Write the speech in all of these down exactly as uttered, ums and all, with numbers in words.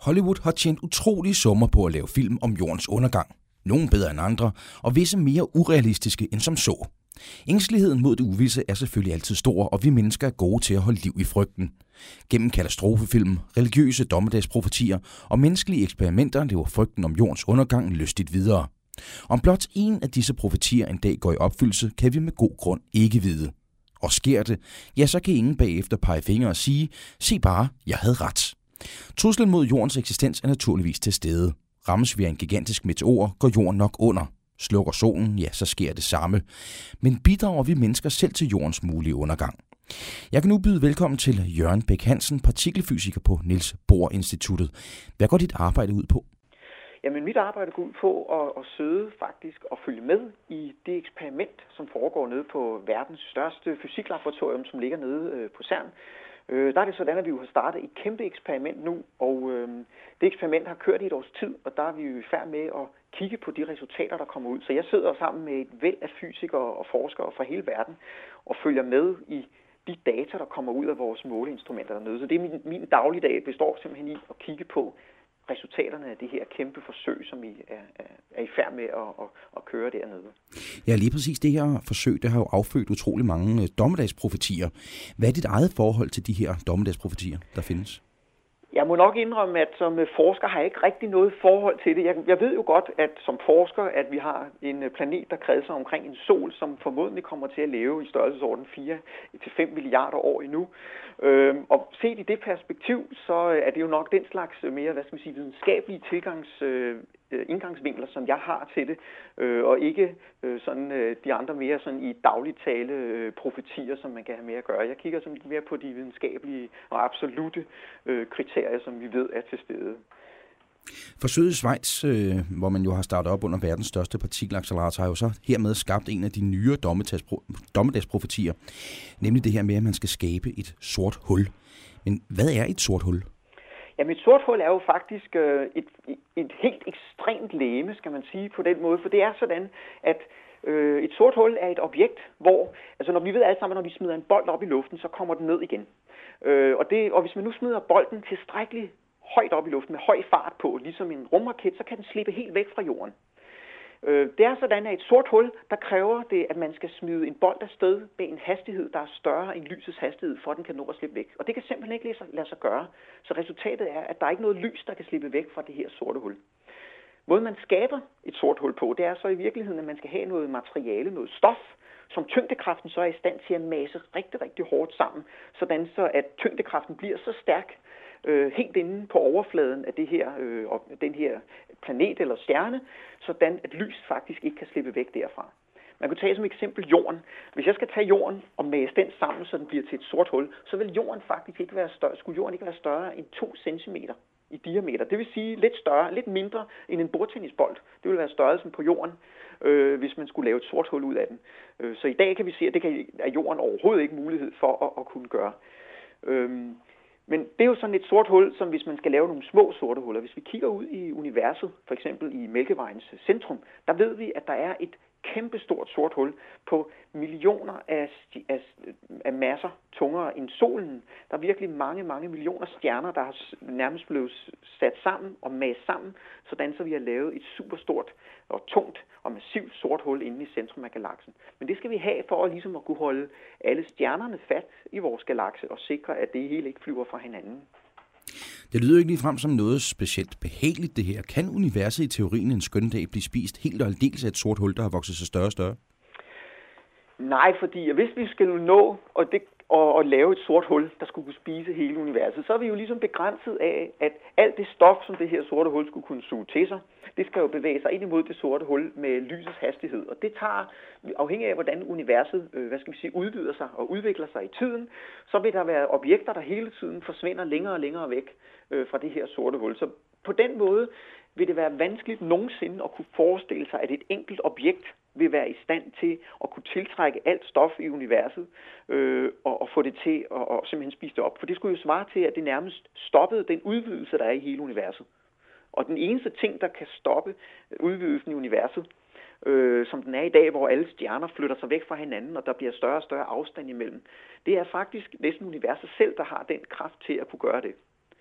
Hollywood har tjent utrolige summer på at lave film om jordens undergang. Nogle bedre end andre, og visse mere urealistiske end som så. Ængsteligheden mod det uvisse er selvfølgelig altid stor, og vi mennesker er gode til at holde liv i frygten. Gennem katastrofefilm, religiøse dommedagsprofetier og menneskelige eksperimenter lever frygten om jordens undergang lystigt videre. Om blot en af disse profetier en dag går i opfyldelse, kan vi med god grund ikke vide. Og sker det, ja, så kan ingen bagefter pege fingre og sige, se bare, jeg havde ret. Truslen mod jordens eksistens er naturligvis til stede. Rammes vi af en gigantisk meteor, går jorden nok under. Slukker solen, ja, så sker det samme. Men bidrager vi mennesker selv til jordens mulige undergang? Jeg kan nu byde velkommen til Jørgen Bæk Hansen, partikelfysiker på Niels Bohr Instituttet. Hvad går dit arbejde ud på? Jamen, mit arbejde går ud på at, at søge faktisk og følge med i det eksperiment, som foregår nede på verdens største fysiklaboratorium, som ligger nede på CERN. Der er det sådan, at vi jo har startet et kæmpe eksperiment nu, og øh, det eksperiment har kørt i et års tid, og der er vi jo i færd med at kigge på de resultater, der kommer ud. Så jeg sidder sammen med et væld af fysikere og forskere fra hele verden og følger med i de data, der kommer ud af vores måleinstrumenter dernede. Så det er min, min dagligdag består simpelthen i at kigge på resultaterne af det her kæmpe forsøg, som vi er, er i færd med at, at, at køre dernede. Ja, lige præcis det her forsøg, det har jo affødt utrolig mange dommedagsprofetier. Hvad er dit eget forhold til de her dommedagsprofetier, der findes? Jeg må nok indrømme, at som forsker har jeg ikke rigtig noget forhold til det. Jeg, jeg ved jo godt, at som forsker, at vi har en planet, der kredser omkring en sol, som formodentlig kommer til at leve i størrelsesorden fire til fem milliarder år endnu. Øhm, og set i det perspektiv, så er det jo nok den slags mere, hvad skal man sige, videnskabelige tilgangs, øh, indgangsvinkler, som jeg har til det, øh, og ikke øh, sådan øh, de andre mere sådan i dagligt tale øh, profetier, som man kan have med at gøre. Jeg kigger sådan lidt mere på de videnskabelige og absolute øh, kriterier, som vi ved er til stede. Forsøget i Schweiz, øh, hvor man jo har startet op under verdens største partikelaccelerator, har jo så hermed skabt en af de nyere dommedagsprofetier, nemlig det her med, at man skal skabe et sort hul. Men hvad er et sort hul? Jamen, et sort hul er jo faktisk øh, et, et helt ekstremt legeme, skal man sige på den måde, for det er sådan, at øh, et sort hul er et objekt, hvor, altså når vi ved alle sammen, når vi smider en bold op i luften, så kommer den ned igen. Øh, og, det, og hvis man nu smider bolden tilstrækkeligt højt op i luften med høj fart på, ligesom en rumraket, så kan den slippe helt væk fra jorden. Det er sådan, at et sort hul, der kræver det, at man skal smide en bold afsted med en hastighed, der er større end lysets hastighed, for at den kan nå at slippe væk. Og det kan simpelthen ikke lade sig gøre. Så resultatet er, at der er ikke noget lys, der kan slippe væk fra det her sorte hul. Måden man skaber et sort hul på, det er så i virkeligheden, at man skal have noget materiale, noget stof, som tyngdekraften så er i stand til at masse rigtig, rigtig hårdt sammen, sådan så at tyngdekraften bliver så stærk, øh, helt inde på overfladen af det her, øh, den her planet eller stjerne, sådan at lys faktisk ikke kan slippe væk derfra. Man kunne tage som eksempel jorden. Hvis jeg skal tage jorden og mase den sammen, så den bliver til et sort hul, så vil jorden faktisk ikke være større, skulle jorden ikke være større end to centimeter i diameter. Det vil sige lidt større, lidt mindre end en bordtennisbold. Det vil være størrelsen på jorden, øh, hvis man skulle lave et sort hul ud af den. Øh, så i dag kan vi se, at det kan, er jorden overhovedet ikke mulighed for at, at kunne gøre. Øh, men det er jo sådan et sort hul, som hvis man skal lave nogle små sorte huller. Hvis vi kigger ud i universet, for eksempel i Mælkevejens centrum, der ved vi, at der er et kæmpestort sort hul på millioner af, af, af masser tungere end solen. Der er virkelig mange, mange millioner stjerner, der har nærmest blevet sat sammen og mast sammen, sådan så vi har lavet et superstort og tungt og massivt sort hul inde i centrum af galaksen. Men det skal vi have for at, ligesom at kunne holde alle stjernerne fat i vores galakse og sikre, at det hele ikke flyver fra hinanden. Det lyder ikke ligefrem som noget specielt behageligt, det her. Kan universet i teorien en skøn dag blive spist helt og aldeles af et sort hul, der har vokset sig større og større? Nej, fordi hvis vi skal nå og det, og, og lave et sort hul, der skulle kunne spise hele universet, så er vi jo ligesom begrænset af, at alt det stof, som det her sorte hul skulle kunne suge til sig, det skal jo bevæge sig ind imod det sorte hul med lysets hastighed. Og det tager, afhængig af hvordan universet øh, hvad skal vi sige, udvider sig og udvikler sig i tiden, så vil der være objekter, der hele tiden forsvinder længere og længere væk øh, fra det her sorte hul. Så på den måde vil det være vanskeligt nogensinde at kunne forestille sig, at et enkelt objekt vil være i stand til at kunne tiltrække alt stof i universet øh, og, og få det til at og simpelthen spise det op. For det skulle jo svare til, at det nærmest stoppede den udvidelse, der er i hele universet. Og den eneste ting, der kan stoppe udvidelsen i universet, øh, som den er i dag, hvor alle stjerner flytter sig væk fra hinanden, og der bliver større og større afstand imellem, det er faktisk næsten universet selv, der har den kraft til at kunne gøre det.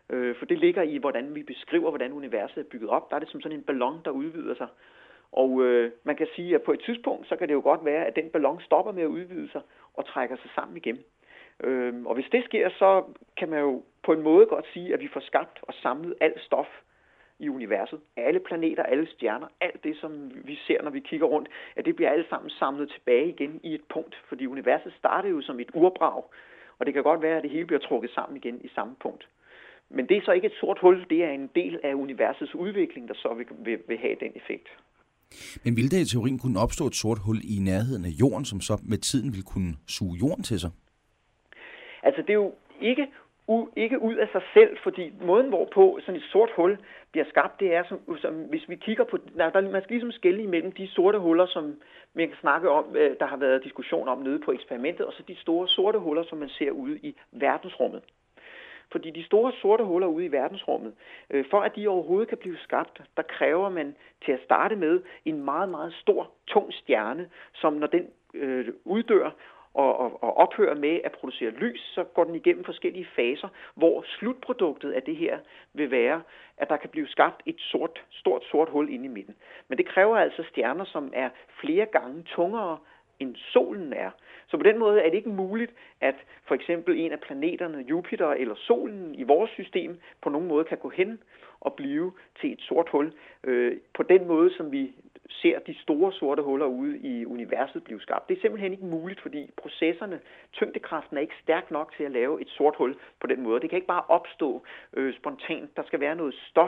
Øh, for det ligger i, hvordan vi beskriver, hvordan universet er bygget op. Der er det som sådan en ballon, der udvider sig. Og øh, man kan sige, at på et tidspunkt, så kan det jo godt være, at den ballon stopper med at udvide sig og trækker sig sammen igen. Øh, og hvis det sker, så kan man jo på en måde godt sige, at vi får skabt og samlet alt stof i universet. Alle planeter, alle stjerner, alt det, som vi ser, når vi kigger rundt, at det bliver alle sammen samlet tilbage igen i et punkt. Fordi universet startede jo som et urbrag, og det kan godt være, at det hele bliver trukket sammen igen i samme punkt. Men det er så ikke et sort hul, det er en del af universets udvikling, der så vil, vil, vil have den effekt. Men ville der i teorien kunne opstå et sort hul i nærheden af jorden, som så med tiden ville kunne suge jorden til sig? Altså det er jo ikke, u, ikke ud af sig selv, fordi måden hvorpå sådan et sort hul bliver skabt, det er, som, som hvis vi kigger på, der, der, man skal ligesom skelne imellem de sorte huller, som man kan snakke om, der har været diskussion om nede på eksperimentet, og så de store sorte huller, som man ser ude i verdensrummet. Fordi de store sorte huller ude i verdensrummet, øh, for at de overhovedet kan blive skabt, der kræver man til at starte med en meget, meget stor, tung stjerne, som når den øh, uddør og, og, og ophører med at producere lys, så går den igennem forskellige faser, hvor slutproduktet af det her vil være, at der kan blive skabt et sort, stort sort hul inde i midten. Men det kræver altså stjerner, som er flere gange tungere end solen er. Så på den måde er det ikke muligt, at for eksempel en af planeterne, Jupiter eller solen i vores system, på nogen måde kan gå hen og blive til et sort hul. Øh, på den måde, som vi ser de store sorte huller ude i universet blive skabt. Det er simpelthen ikke muligt, fordi processerne, tyngdekraften er ikke stærk nok til at lave et sort hul på den måde. Det kan ikke bare opstå øh, spontant. Der skal være noget stof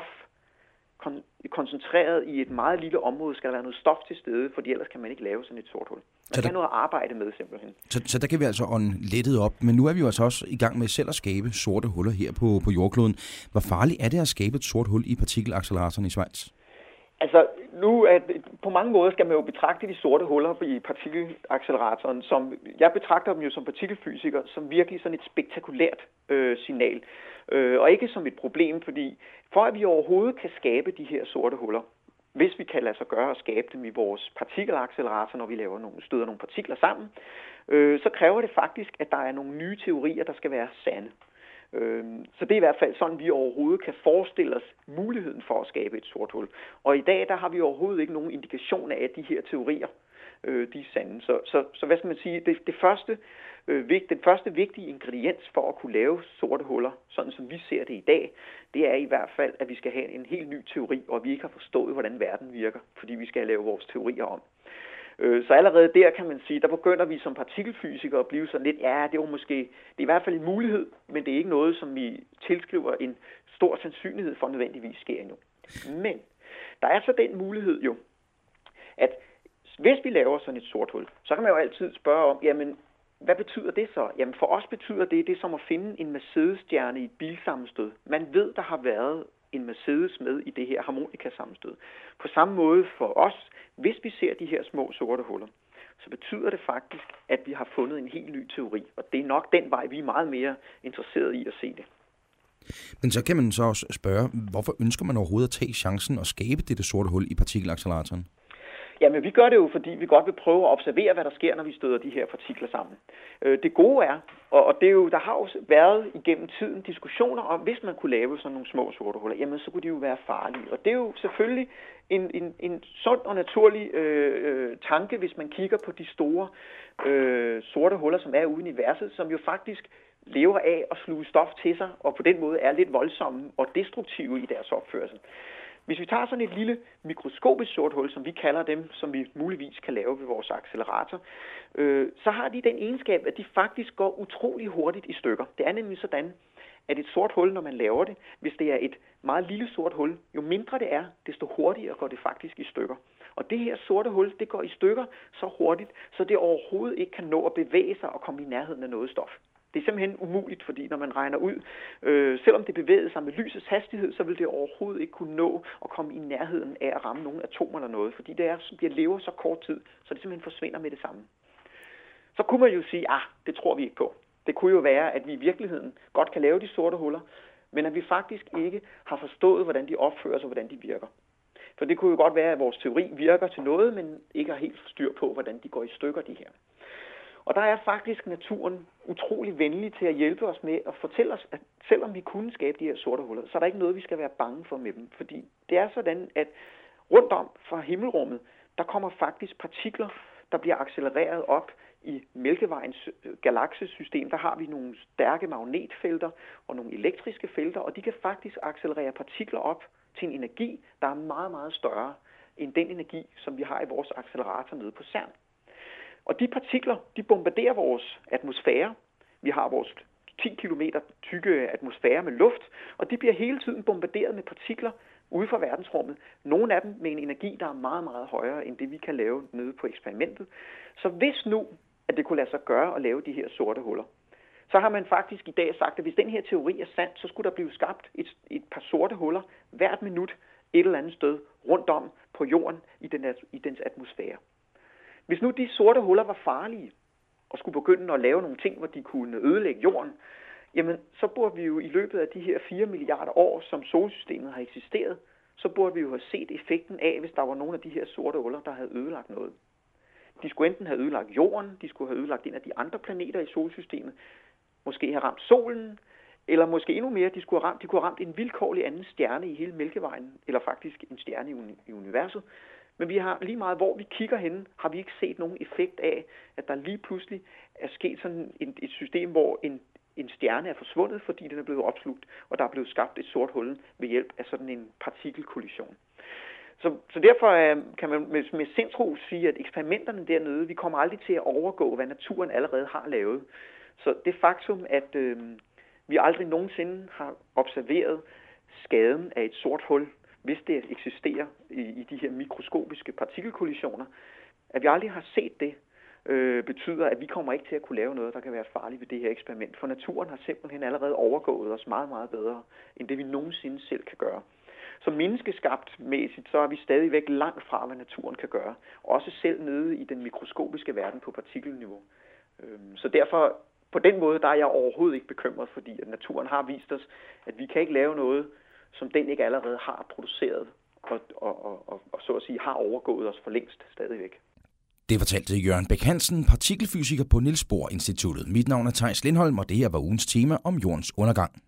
koncentreret i et meget lille område, skal der være noget stof til stede, fordi ellers kan man ikke lave sådan et sort hul. Man skal have noget at arbejde med simpelthen. Så, så der kan vi altså ånde lettet op, men nu er vi jo altså også i gang med selv at skabe sorte huller her på, på jordkloden. Hvor farligt er det at skabe et sort hul i partikelacceleratoren i Schweiz? Altså, nu er det, på mange måder skal man jo betragte de sorte huller i partikelacceleratoren, som jeg betragter dem jo som partikelfysiker, som virkelig sådan et spektakulært øh, signal. Øh, og ikke som et problem, fordi for at vi overhovedet kan skabe de her sorte huller, hvis vi kan lade sig gøre at skabe dem i vores partikelaccelerator, når vi laver nogle, støder nogle partikler sammen, øh, så kræver det faktisk, at der er nogle nye teorier, der skal være sande. Øh, så det er i hvert fald sådan, vi overhovedet kan forestille os muligheden for at skabe et sort hul. Og i dag, der har vi overhovedet ikke nogen indikation af, at de her teorier, øh, de er sande. Så, så, så hvad skal man sige, det, det første, øh, den første vigtige ingrediens for at kunne lave sorte huller, sådan som vi ser det i dag, det er i hvert fald, at vi skal have en helt ny teori, og vi ikke har forstået, hvordan verden virker, fordi vi skal lave vores teorier om. Så allerede der kan man sige, der begynder vi som partikelfysikere at blive sådan lidt, ja, det er jo måske, det er i hvert fald en mulighed, men det er ikke noget, som vi tilskriver en stor sandsynlighed for nødvendigvis sker endnu. Men der er så den mulighed jo, at hvis vi laver sådan et sort hul, så kan man jo altid spørge om, jamen, hvad betyder det så? Jamen for os betyder det, det er som at finde en Mercedes-stjerne i et bilsammenstød. Man ved, der har været en Mercedes med i det her harmonikasammenstød. På samme måde for os, hvis vi ser de her små sorte huller, så betyder det faktisk, at vi har fundet en helt ny teori. Og det er nok den vej, vi er meget mere interesserede i at se det. Men så kan man så også spørge, hvorfor ønsker man overhovedet at tage chancen og skabe dette sorte hul i partikelacceleratoren? Jamen, vi gør det jo, fordi vi godt vil prøve at observere, hvad der sker, når vi støder de her partikler sammen. Det gode er, og det er jo, der har jo været igennem tiden diskussioner om, hvis man kunne lave sådan nogle små sorte huller, jamen så kunne de jo være farlige. Og det er jo selvfølgelig en, en, en sund og naturlig øh, tanke, hvis man kigger på de store øh, sorte huller, som er ude i universet, som jo faktisk lever af at sluge stof til sig, og på den måde er lidt voldsomme og destruktive i deres opførsel. Hvis vi tager sådan et lille mikroskopisk sort hul, som vi kalder dem, som vi muligvis kan lave ved vores accelerator, øh, så har de den egenskab, at de faktisk går utrolig hurtigt i stykker. Det er nemlig sådan, at et sort hul, når man laver det, hvis det er et meget lille sort hul, jo mindre det er, desto hurtigere går det faktisk i stykker. Og det her sorte hul, det går i stykker så hurtigt, så det overhovedet ikke kan nå at bevæge sig og komme i nærheden af noget stof. Det er simpelthen umuligt, fordi når man regner ud, øh, selvom det bevæger sig med lysets hastighed, så vil det overhovedet ikke kunne nå at komme i nærheden af at ramme nogle atomer eller noget, fordi det er, det lever så kort tid, så det simpelthen forsvinder med det samme. Så kunne man jo sige, ah, det tror vi ikke på. Det kunne jo være, at vi i virkeligheden godt kan lave de sorte huller, men at vi faktisk ikke har forstået, hvordan de opfører sig og hvordan de virker. For det kunne jo godt være, at vores teori virker til noget, men ikke har helt styr på, hvordan de går i stykker, de her. Og der er faktisk naturen utrolig venlig til at hjælpe os med at fortælle os, at selvom vi kunne skabe de her sorte huller, så er der ikke noget, vi skal være bange for med dem. Fordi det er sådan, at rundt om fra himmelrummet, der kommer faktisk partikler, der bliver accelereret op i Mælkevejens galaksesystem. Der har vi nogle stærke magnetfelter og nogle elektriske felter, og de kan faktisk accelerere partikler op til en energi, der er meget, meget større end den energi, som vi har i vores accelerator nede på CERN. Og de partikler, de bombarderer vores atmosfære. Vi har vores ti kilometer tykke atmosfære med luft, og de bliver hele tiden bombarderet med partikler ude fra verdensrummet. Nogle af dem med en energi, der er meget, meget højere end det, vi kan lave nede på eksperimentet. Så hvis nu, at det kunne lade sig gøre at lave de her sorte huller, så har man faktisk i dag sagt, at hvis den her teori er sand, så skulle der blive skabt et, et par sorte huller hvert minut et eller andet sted rundt om på jorden i, den, i dens atmosfære. Hvis nu de sorte huller var farlige og skulle begynde at lave nogle ting, hvor de kunne ødelægge jorden, jamen så burde vi jo i løbet af de her fire milliarder år, som solsystemet har eksisteret, så burde vi jo have set effekten af, hvis der var nogle af de her sorte huller, der havde ødelagt noget. De skulle enten have ødelagt jorden, de skulle have ødelagt en af de andre planeter i solsystemet, måske have ramt solen, eller måske endnu mere, de skulle have ramt, de kunne have ramt en vilkårlig anden stjerne i hele Mælkevejen, eller faktisk en stjerne i, uni- i universet. Men vi har lige meget, hvor vi kigger henne, har vi ikke set nogen effekt af, at der lige pludselig er sket sådan et, et system, hvor en, en stjerne er forsvundet, fordi den er blevet opslugt, og der er blevet skabt et sort hul ved hjælp af sådan en partikelkollision. Så, så derfor øh, kan man med, med sindsro sige, at eksperimenterne dernede, vi kommer aldrig til at overgå, hvad naturen allerede har lavet. Så det faktum, at øh, vi aldrig nogensinde har observeret skaden af et sort hul, hvis det eksisterer i, i de her mikroskopiske partikelkollisioner, at vi aldrig har set det, øh, betyder, at vi kommer ikke til at kunne lave noget, der kan være farligt ved det her eksperiment. For naturen har simpelthen allerede overgået os meget, meget bedre, end det vi nogensinde selv kan gøre. Så menneskeskabt mæssigt, så er vi stadigvæk langt fra, hvad naturen kan gøre. Også selv nede i den mikroskopiske verden på partikelniveau. Så derfor, på den måde, der er jeg overhovedet ikke bekymret, fordi at naturen har vist os, at vi kan ikke lave noget, som den ikke allerede har produceret, og, og, og, og, og så at sige har overgået os for længst stadigvæk. Det fortalte Jørgen Bæk Hansen, partikelfysiker på Niels Bohr Instituttet. Mit navn er Theis Lindholm, og det her var ugens tema om jordens undergang.